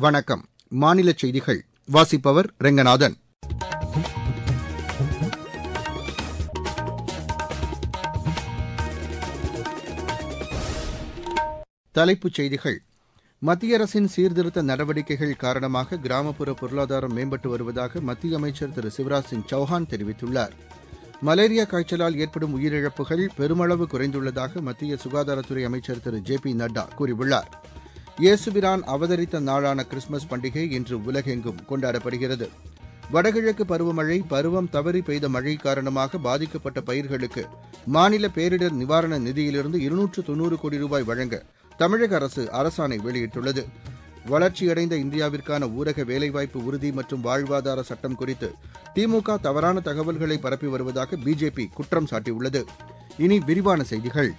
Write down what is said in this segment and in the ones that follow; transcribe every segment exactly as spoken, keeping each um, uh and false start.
வணக்கம். மாநில செய்திகள் வாசிப்பவர் ரெங்கநாதன். தலைப்புச் செய்திகள். மத்திய அரசின் சீர்திருத்த நடவடிக்கைகள் காரணமாக கிராமப்புற பொருளாதாரம் மேம்பட்டு வருவதாக மத்திய அமைச்சர் திரு சிவராஜ் சிங் சௌஹான் தெரிவித்துள்ளார். மலேரியா காய்ச்சலால் ஏற்படும் உயிரிழப்புகள் பெருமளவு குறைந்துள்ளதாக மத்திய சுகாதாரத்துறை அமைச்சர் திரு ஜே பி நட்டா கூறியுள்ளார். இயேசுபிரான் அவதரித்த நாளான கிறிஸ்துமஸ் பண்டிகை இன்று உலகெங்கும் கொண்டாடப்படுகிறது. வடகிழக்கு பருவமழை பருவம் தவறி பெய்த மழை காரணமாக பாதிக்கப்பட்ட பயிர்களுக்கு மாநில பேரிடர் நிவாரண நிதியிலிருந்து இருநூற்று தொன்னூறு கோடி ரூபாய் வழங்க தமிழக அரசு அரசாணை வெளியிட்டுள்ளது. வளர்ச்சியடைந்த இந்தியாவிற்கான ஊரக வேலைவாய்ப்பு உறுதி மற்றும் வாழ்வாதார சட்டம் குறித்து திமுக தவறான தகவல்களை பரப்பி வருவதாக பிஜேபி குற்றம் சாட்டியுள்ளது. இனி விரிவான செய்திகள்.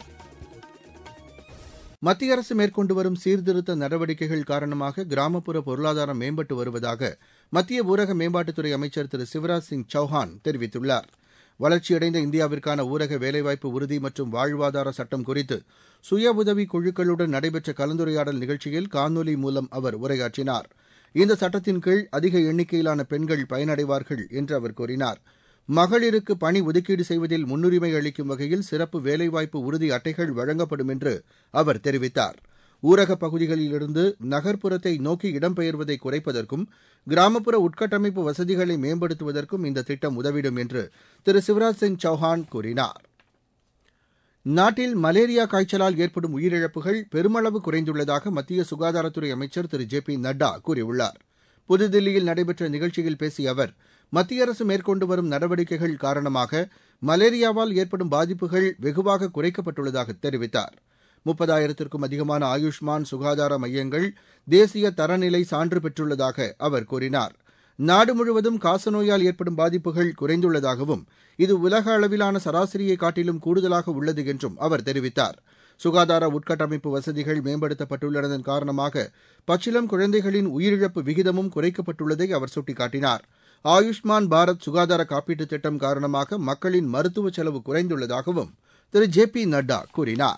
மத்திய அரசு மேற்கொண்டு வரும் சீர்திருத்த நடவடிக்கைகள் காரணமாக கிராமப்புற பொருளாதாரம் மேம்பட்டு வருவதாக மத்திய ஊரக மேம்பாட்டுத்துறை அமைச்சர் திரு சிவராஜ் சிங் சௌஹான் தெரிவித்துள்ளார். வளர்ச்சியடைந்த இந்தியாவிற்கான ஊரக வேலைவாய்ப்பு உறுதி மற்றும் வாழ்வாதார சட்டம் குறித்து சுய உதவி குழுக்களுடன் நடைபெற்ற கலந்துரையாடல் நிகழ்ச்சியில் காணொலி மூலம் அவர் உரையாற்றினார். இந்த சட்டத்தின் கீழ் அதிக எண்ணிக்கையிலான பெண்கள் பயனடைவார்கள் என்று அவர் கூறினார். மகளிருக்கு பணி ஒதுக்கீடு செய்வதில் முன்னுரிமை அளிக்கும் வகையில் சிறப்பு வேலைவாய்ப்பு உறுதி அட்டைகள் வழங்கப்படும் என்று அவர் தெரிவித்தார். ஊரகப் பகுதிகளிலிருந்து நகர்ப்புறத்தை நோக்கி இடம்பெயர்வதை குறைப்பதற்கும் கிராமப்புற உட்கட்டமைப்பு வசதிகளை மேம்படுத்துவதற்கும் இந்த திட்டம் உதவிடும் என்று திரு சிவராஜ் சிங் சௌஹான் கூறினார். நாட்டில் மலேரியா காய்ச்சலால் ஏற்படும் உயிரிழப்புகள் பெருமளவு குறைந்துள்ளதாக மத்திய சுகாதாரத்துறை அமைச்சர் திரு ஜே பி நட்டா கூறியுள்ளார். புதுதில்லியில் நடைபெற்ற நிகழ்ச்சியில் பேசிய அவர், மத்திய அரசு மேற்கொண்டு வரும் நடவடிக்கைகள் காரணமாக மலேரியாவால் ஏற்படும் பாதிப்புகள் வெகுவாக குறைக்கப்பட்டுள்ளதாக தெரிவித்தார். முப்பதாயிரத்திற்கும் அதிகமான ஆயுஷ்மான் சுகாதார மையங்கள் தேசிய தரநிலை சான்று பெற்றுள்ளதாக அவர் கூறினார். நாடு முழுவதும் காசநோயால் ஏற்படும் பாதிப்புகள் குறைந்துள்ளதாகவும் இது உலக அளவிலான சராசரியை காட்டிலும் கூடுதலாக உள்ளது என்றும் அவர் தெரிவித்தார். சுகாதார உட்கட்டமைப்பு வசதிகள் மேம்படுத்தப்பட்டுள்ளதன் காரணமாக பச்சிளம் குழந்தைகளின் உயிரிழப்பு விகிதமும் குறைக்கப்பட்டுள்ளதை அவர் சுட்டிக்காட்டினார். ஆயுஷ்மான் பாரத் சுகாதார காப்பீட்டுத் திட்டம் காரணமாக மக்களின் மருத்துவ செலவு குறைந்துள்ளதாகவும் திரு ஜே பி நட்டா கூறினார்.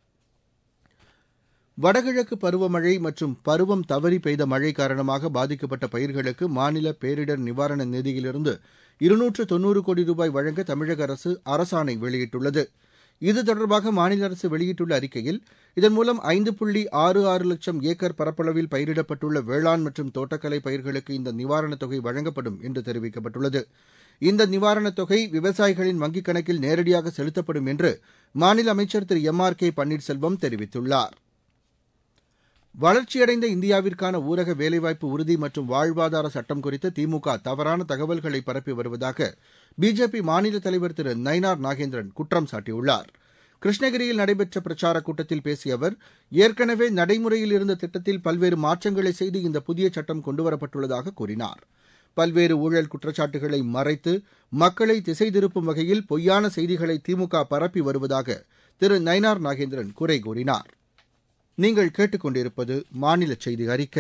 வடகிழக்கு பருவமழை மற்றும் பருவம் தவறி பெய்த மழை காரணமாக பாதிக்கப்பட்ட பயிர்களுக்கு மாநில பேரிடர் நிவாரண நிதியிலிருந்து இருநூற்று தொன்னூறு கோடி ரூபாய் வழங்க தமிழக அரசு அரசாணை வெளியிட்டுள்ளது. இது தொடர்பாக மாநில அரசு வெளியிட்டுள்ள அறிக்கையில், இதன் மூலம் ஐந்து புள்ளி ஆறு ஆறு லட்சம் ஏக்கர் பரப்பளவில் பயிரிடப்பட்டுள்ள வேளாண் மற்றும் தோட்டக்கலை பயிர்களுக்கு இந்த நிவாரணத் தொகை வழங்கப்படும் என்று தெரிவிக்கப்பட்டுள்ளது. இந்த நிவாரணத் தொகை விவசாயிகளின் வங்கிக் கணக்கில் நேரடியாக செலுத்தப்படும் என்று மாநில அமைச்சர் Thiru M R K Panneerselvam தெரிவித்துள்ளார். வளர்ச்சியடைந்த இந்தியாவிற்கான ஊரக வேலைவாய்ப்பு உறுதி மற்றும் வாழ்வாதார சட்டம் குறித்து திமுக தவறான தகவல்களை பரப்பி வருவதாக பிஜேபி மாநில தலைவர் திரு நயினார் நாகேந்திரன் குற்றம் சாட்டியுள்ளார். கிருஷ்ணகிரியில் நடைபெற்ற பிரச்சாரக் கூட்டத்தில் பேசிய அவர், ஏற்கனவே நடைமுறையில் இருந்த திட்டத்தில் பல்வேறு மாற்றங்களை செய்து இந்த புதிய சட்டம் கொண்டுவரப்பட்டுள்ளதாக கூறினார். பல்வேறு ஊழல் குற்றச்சாட்டுகளை மறைத்து மக்களை திசை திருப்பும் வகையில் பொய்யான செய்திகளை திமுக பரப்பி வருவதாக திரு நயினார் நாகேந்திரன் குறை கூறினார். நீங்கள் கேட்டுக்கொண்டிருப்பது மாநில செய்தி அறிக்கை.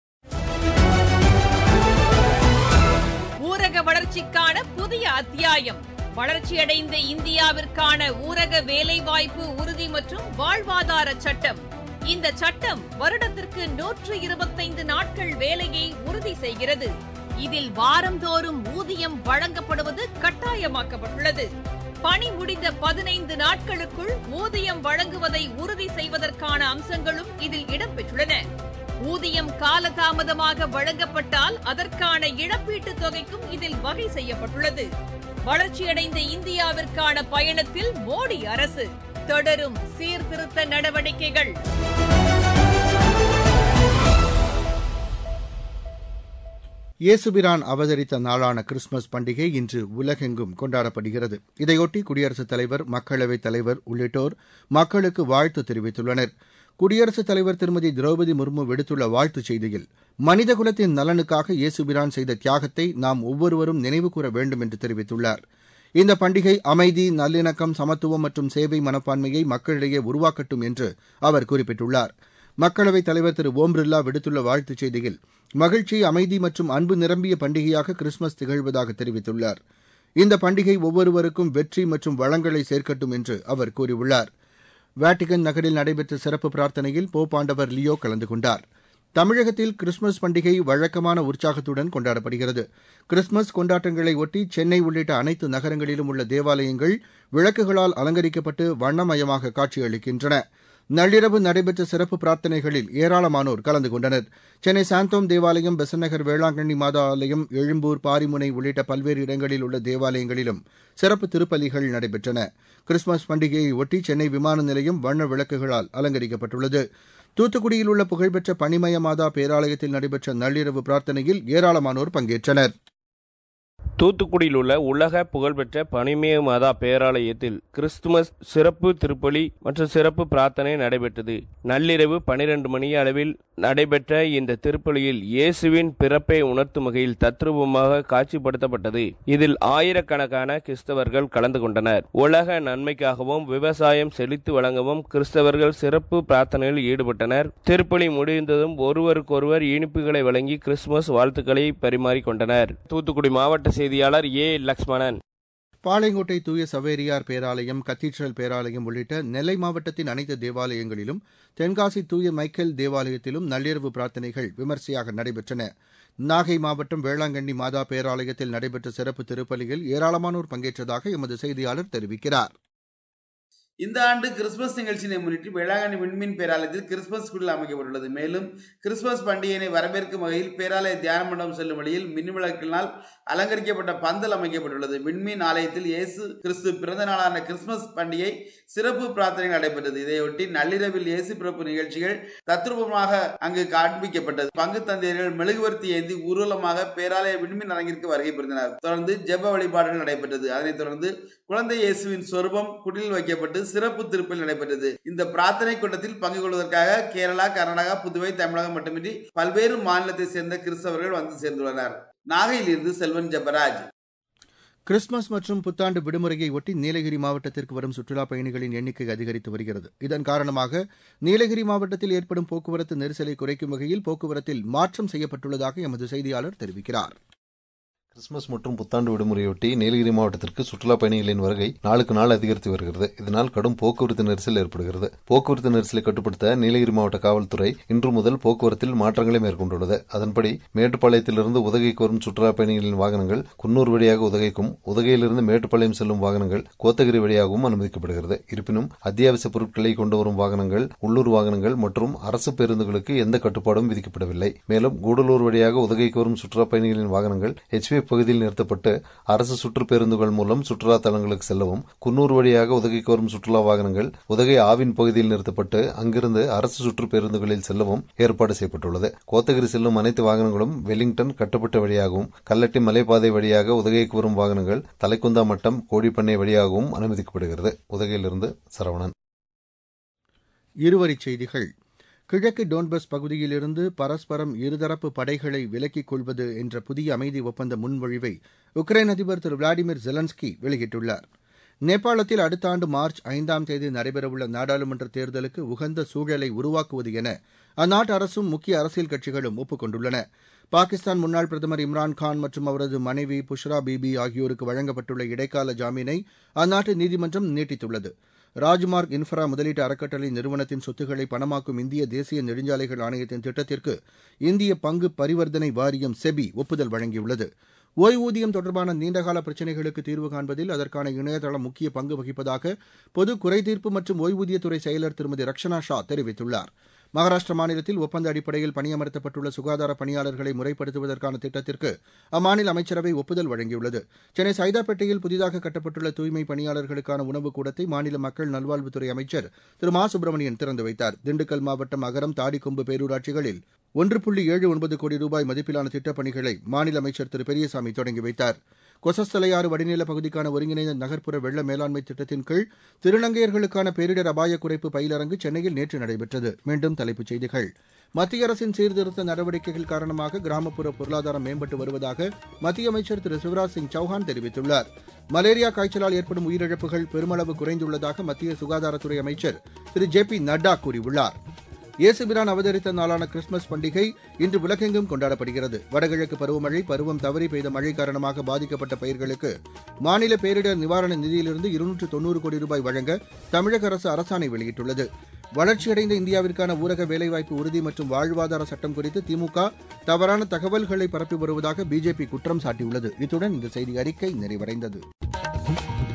ஊரக வளர்ச்சிக்கான புதிய அத்தியாயம். வளர்ச்சியடைந்த இந்தியாவிற்கான ஊரக வேலைவாய்ப்பு உறுதி மற்றும் வாழ்வாதார சட்டம். இந்த சட்டம் வருடத்திற்கு நூற்று இருபத்தைந்து நாட்கள் வேலையை உறுதி செய்கிறது. இதில் வாரந்தோறும் ஊதியம் வழங்கப்படுவது கட்டாயமாக்கப்பட்டுள்ளது. பணி முடிந்த பதினைந்து நாட்களுக்குள் ஊதியம் வழங்குவதை உறுதி செய்வதற்கான அம்சங்களும் இதில் இடம்பெற்றுள்ளன. ஊதியம் காலதாமதமாக வழங்கப்பட்டால் அதற்கான இழப்பீட்டுத் தொகைக்கும் இதில் வகை செய்யப்பட்டுள்ளது. வளர்ச்சியடைந்த இந்தியாவிற்கான பயணத்தில் மோடி அரசு தொடரும் சீர்திருத்த நடவடிக்கைகள். இயேசுபிரான் அவதரித்த நாளான கிறிஸ்துமஸ் பண்டிகை இன்று உலகெங்கும் கொண்டாடப்படுகிறது. இதையொட்டி குடியரசுத் தலைவர், மக்களவைத் தலைவர் உள்ளிட்டோர் மக்களுக்கு வாழ்த்து தெரிவித்துள்ளனர். குடியரசுத் தலைவர் திருமதி திரௌபதி முர்மு விடுத்துள்ள வாழ்த்துச் செய்தியில், மனிதகுலத்தின் நலனுக்காக இயேசுபிரான் செய்த தியாகத்தை நாம் ஒவ்வொருவரும் நினைவுகூர வேண்டும் என்று தெரிவித்துள்ளார். இந்த பண்டிகை அமைதி, நல்லிணக்கம், சமத்துவம் மற்றும் சேவை மனப்பான்மையை மக்களிடையே உருவாக்கட்டும் என்று அவர் குறிப்பிட்டுள்ளார். மக்களவைத் தலைவர் திரு ஓம் பிர்லா விடுத்துள்ள வாழ்த்துச் செய்தியில், மகிழ்ச்சி, அமைதி மற்றும் அன்பு நிரம்பிய பண்டிகையாக கிறிஸ்துமஸ் திகழ்வதாக தெரிவித்துள்ளார். இந்த பண்டிகை ஒவ்வொருவருக்கும் வெற்றி மற்றும் வளங்களை சேர்க்கட்டும் என்று அவர் கூறியுள்ளார். வாட்டிகன் நகரில் நடைபெற்ற சிறப்பு பிரார்த்தனையில் போப் ஆண்டவர் லியோ கலந்து கொண்டார். தமிழகத்தில் கிறிஸ்துமஸ் பண்டிகை வழக்கமான உற்சாகத்துடன் கொண்டாடப்படுகிறது. கிறிஸ்துமஸ் கொண்டாட்டங்களை ஒட்டி சென்னை உள்ளிட்ட அனைத்து நகரங்களிலும் உள்ள தேவாலயங்கள் விளக்குகளால் அலங்கரிக்கப்பட்டு வண்ணமயமாக காட்சியளிக்கின்றன. நள்ளிரவு நடைபெற்ற சிறப்பு பிரார்த்தனைகளில் ஏராளமானோர் கலந்து கொண்டனர். சென்னை சாந்தோம் தேவாலயம், பெசநகர் வேளாங்கண்ணி மாதா ஆலயம், எழும்பூர், பாரிமுனை உள்ளிட்ட பல்வேறு இடங்களில் உள்ள தேவாலயங்களிலும் சிறப்பு திருப்பலிகள் நடைபெற்றன. கிறிஸ்துமஸ் பண்டிகையை ஒட்டி சென்னை விமான நிலையம் வண்ண விளக்குகளால் அலங்கரிக்கப்பட்டுள்ளது. தூத்துக்குடியில் உள்ள புகழ்பெற்ற பனிமய மாதா பேராலயத்தில் நடைபெற்ற நள்ளிரவு பிரார்த்தனையில் ஏராளமானோர் பங்கேற்றனர். தூத்துக்குடியில் உள்ள உலக புகழ்பெற்ற பனிமய மாதா பேராலயத்தில் கிறிஸ்துமஸ் சிறப்பு திருப்பலி மற்றும் சிறப்பு பிரார்த்தனை நடைபெற்றது. நள்ளிரவு பனிரெண்டு மணி அளவில் நடைபெற்ற இந்த திருப்பலியில் இயேசுவின் பிறப்பை உணர்த்தும் வகையில் தத்ரூபமாக காட்சிப்படுத்தப்பட்டது. இதில் ஆயிரக்கணக்கான கிறிஸ்தவர்கள் கலந்து கொண்டனர். உலக நன்மைக்காகவும் விவசாயம் செழித்து வழங்கவும் கிறிஸ்தவர்கள் சிறப்பு பிரார்த்தனையில் ஈடுபட்டனர். திருப்பலி முடிந்ததும் ஒருவருக்கொருவர் இனிப்புகளை வழங்கி கிறிஸ்துமஸ் வாழ்த்துக்களை பரிமாறிக்கொண்டனர். தூத்துக்குடி மாவட்ட செய்தியாளர் ஏ லக்ஷ்மணன். பாளையங்கோட்டை தூய சவேரியார் பேராலயம், கத்தீட்ரல் பேராலயம் உள்ளிட்ட நெல்லை மாவட்டத்தின் அனைத்து தேவாலயங்களிலும், தென்காசி தூய மைக்கேல் தேவாலயத்திலும் நள்ளிரவு பிரார்த்தனைகள் விமரிசையாக நடைபெற்றன. நாகை மாவட்டம் வேளாங்கண்ணி மாதா பேராலயத்தில் நடைபெற்ற சிறப்பு திருப்பலியில் ஏராளமானோர் பங்கேற்றதாக எமது செய்தியாளர் தெரிவிக்கிறார். இந்த ஆண்டு கிறிஸ்துமஸ் நிகழ்ச்சியினை முன்னிட்டு வேளாங்கண்ணி விண்மீன் பேராலயத்தில் கிறிஸ்துமஸ் குடில் அமைக்கப்பட்டுள்ளது. மேலும் கிறிஸ்துமஸ் பண்டிகையினை வரவேற்கும் வகையில் பேராலய தியான மண்டபம் செல்லும் வழியில் மின்விளக்கினால் அலங்கரிக்கப்பட்ட பந்தல் அமைக்கப்பட்டுள்ளது. விண்மீன் ஆலயத்தில் இயேசு கிறிஸ்து பிறந்த நாளான கிறிஸ்துமஸ் பண்டிகை சிறப்பு பிரார்த்தனை நடைபெற்றது. இதையொட்டி நள்ளிரவில் இயேசு பிறப்பு நிகழ்ச்சிகள் தத்ரூபமாக அங்கு காண்பிக்கப்பட்டது. பங்கு தந்தையர்கள் மெழுகுவர்த்தி ஏந்தி ஊர்வலமாக பேராலய விண்மீன் அரங்கிற்கு வருகை புரிந்தனர். தொடர்ந்து ஜெப வழிபாடுகள் நடைபெற்றது. அதனைத் தொடர்ந்து குழந்தை இயேசுவின் சொரூபம் குடில் வைக்கப்பட்டு சிறப்பு திருப்பலி நடைபெற்றது. இந்த பிரார்த்தனை கூட்டத்தில் பங்கு கொள்வதற்காக கேரளா, கர்நாடகா, புதுவை, தமிழகம் மட்டுமின்றி பல்வேறு மாநிலத்தை சேர்ந்த கிறிஸ்தவர்கள் வந்து சேர்ந்துள்ளனர். நாகையிலிருந்து செல்வன் ஜெபராஜ். கிறிஸ்துமஸ் மற்றும் புத்தாண்டு விடுமுறையை ஒட்டி நீலகிரி மாவட்டத்திற்கு வரும் சுற்றுலாப் பயணிகளின் எண்ணிக்கை அதிகரித்து வருகிறது. இதன் காரணமாக நீலகிரி மாவட்டத்தில் ஏற்படும் போக்குவரத்து நெரிசலை குறைக்கும் வகையில் போக்குவரத்தில் மாற்றம் செய்யப்பட்டுள்ளதாக எமது செய்தியாளர் தெரிவிக்கிறார். கிறிஸ்துமஸ் மற்றும் புத்தாண்டு விடுமுறையொட்டி நீலகிரி மாவட்டத்திற்கு சுற்றுலா பயணிகளின் வருகை நாளுக்கு நாள் அதிகரித்து வருகிறது. இதனால் கடும் போக்குவரத்து நெரிசல் ஏற்படுகிறது. போக்குவரத்து நெரிசலை கட்டுப்படுத்த நீலகிரி மாவட்ட காவல்துறை இன்று முதல் போக்குவரத்தில் மாற்றங்களை மேற்கொண்டுள்ளது. அதன்படி மேட்டுப்பாளையத்திலிருந்து உதகைக்கு வரும் சுற்றுலா பயணிகளின் வாகனங்கள் குன்னூர் வழியாக உதகைக்கும், உதகையிலிருந்து மேட்டுப்பாளையம் செல்லும் வாகனங்கள் கோத்தகிரி வழியாகவும் அனுமதிக்கப்படுகிறது. இருப்பினும் அத்தியாவசிய பொருட்களை கொண்டு வரும் வாகனங்கள், உள்ளூர் வாகனங்கள் மற்றும் அரசு பேருந்துகளுக்கு எந்த கட்டுப்பாடும் விதிக்கப்படவில்லை. மேலும் கூடலூர் வழியாக உதகைக்கு வரும் சுற்றுலா பயணிகளின் வாகனங்கள் எச்பி பகுதியில் நிறுத்தப்பட்டு அரசு சுற்று பேருந்துகள் மூலம் சுற்றுலா தலங்களுக்கு செல்லவும், குன்னூர் வழியாக உதகைக்கு வரும் சுற்றுலா வாகனங்கள் உதகை ஆவின் பகுதியில் நிறுத்தப்பட்டு அங்கிருந்து அரசு சுற்று பேருந்துகளில் செல்லவும் ஏற்பாடு செய்யப்பட்டுள்ளது. கோத்தகிரி செல்லும் அனைத்து வாகனங்களும் வெலிங்டன் கட்டப்பட்ட வழியாகவும், கல்லட்டி மலைப்பாதை வழியாக உதகைக்கு வரும் வாகனங்கள் தலைக்குந்தா மட்டம் கோடிப்பண்ணை வழியாகவும் அனுமதிக்கப்படுகிறது. உதகையிலிருந்து சரவணன். இருவரிச் செய்திகள். கிழக்கு டோன்பஸ் பகுதியிலிருந்து பரஸ்பரம் இருதரப்பு படைகளை விலக்கிக் கொள்வது என்ற புதிய அமைதி ஒப்பந்த முன்மொழிவை உக்ரைன் அதிபர் திரு விளாடிமிர் ஜெலன்ஸ்கி வெளியிட்டுள்ளார். நேபாளத்தில் அடுத்த ஆண்டு மார்ச் ஐந்தாம் தேதி நடைபெறவுள்ள நாடாளுமன்ற தேர்தலுக்கு உகந்த சூழலை உருவாக்குவது என அந்நாட்டு அரசும் முக்கிய அரசியல் கட்சிகளும் ஒப்புக் கொண்டுள்ளன. பாகிஸ்தான் முன்னாள் பிரதமர் இம்ரான்கான் மற்றும் அவரது மனைவி புஷ்ரா பீபி ஆகியோருக்கு வழங்கப்பட்டுள்ள இடைக்கால ஜாமீனை அந்நாட்டு நீதிமன்றம் நீட்டித்துள்ளது. ராஜ்மார்க் இன்ஃப்ரா முதலீட்டு அறக்கட்டளை நிறுவனத்தின் சொத்துக்களை பணமாக்கும் இந்திய தேசிய நெடுஞ்சாலைகள் ஆணையத்தின் திட்டத்திற்கு இந்திய பங்கு பரிவர்த்தனை வாரியம் செபி ஒப்புதல் வழங்கியுள்ளது. ஓய்வூதியம் தொடர்பான நீண்டகால பிரச்சினைகளுக்கு தீர்வு காண்பதில் அதற்கான இணையதளம் முக்கிய பங்கு வகிப்பதாக பொது குறைதீர்ப்பு மற்றும் ஓய்வூதியத்துறை செயலர் திருமதி ரக்ஷனா ஷா தெரிவித்துள்ளார். மகாராஷ்டிர மாநிலத்தில் ஒப்பந்த அடிப்படையில் பணியமர்த்தப்பட்டுள்ள சுகாதார பணியாளர்களை முறைப்படுத்துவதற்கான திட்டத்திற்கு அம்மாநில அமைச்சரவை ஒப்புதல் வழங்கியுள்ளது. சென்னை சைதாப்பேட்டையில் புதிதாக கட்டப்பட்டுள்ள தூய்மை பணியாளர்களுக்கான உணவுக் கூடத்தை மாநில மக்கள் நல்வாழ்வுத்துறை அமைச்சர் திரு மா சுப்பிரமணியன் திறந்து வைத்தார். திண்டுக்கல் மாவட்டம் அகரம், தாடிக்கொம்பு பேரூராட்சிகளில் ஒன்று புள்ளி ஏழு ஒன்பது கோடி ரூபாய் மதிப்பிலான திட்டப் பணிகளை மாநில அமைச்சர் திரு பெரியசாமி தொடங்கி வைத்தார். கொசஸ்தலையாறு வடிநில பகுதிக்கான ஒருங்கிணைந்த நகர்ப்புற வெள்ள மேலாண்மை திட்டத்தின் கீழ் திருநங்கையர்களுக்கான பேரிடர் அபாய குறைப்பு பயிலரங்கு சென்னையில் நேற்று நடைபெற்றது. மீண்டும் தலைப்புச் செய்திகள். மத்திய அரசின் சீர்திருத்த நடவடிக்கைகள் காரணமாக கிராமப்புற பொருளாதாரம் மேம்பட்டு வருவதாக மத்திய அமைச்சர் திரு சிவராஜ் சிங் சௌஹான் தெரிவித்துள்ளார். மலேரியா காய்ச்சலால் ஏற்படும் உயிரிழப்புகள் பெருமளவு குறைந்துள்ளதாக மத்திய சுகாதாரத்துறை அமைச்சர் திரு ஜே பி நட்டா கூறியுள்ளார். இயேசுபிரான் அவதரித்த நாளான கிறிஸ்துமஸ் பண்டிகை இன்று உலகெங்கும் கொண்டாடப்படுகிறது. வடகிழக்கு பருவமழை பருவம் தவறி பெய்த மழை காரணமாக பாதிக்கப்பட்ட பயிர்களுக்கு மாநில பேரிடர் நிவாரண நிதியிலிருந்து இருநூற்று தொன்னூறு கோடி ரூபாய் வழங்க தமிழக அரசு அரசாணை வெளியிட்டுள்ளது. வளர்ச்சியடைந்த இந்தியாவிற்கான ஊரக வேலைவாய்ப்பு உறுதி மற்றும் வாழ்வாதார சட்டம் குறித்து திமுக தவறான தகவல்களை பரப்பி வருவதாக பிஜேபி குற்றம் சாட்டியுள்ளது. இத்துடன் இந்த செய்தி அறிக்கை நிறைவடைந்தது.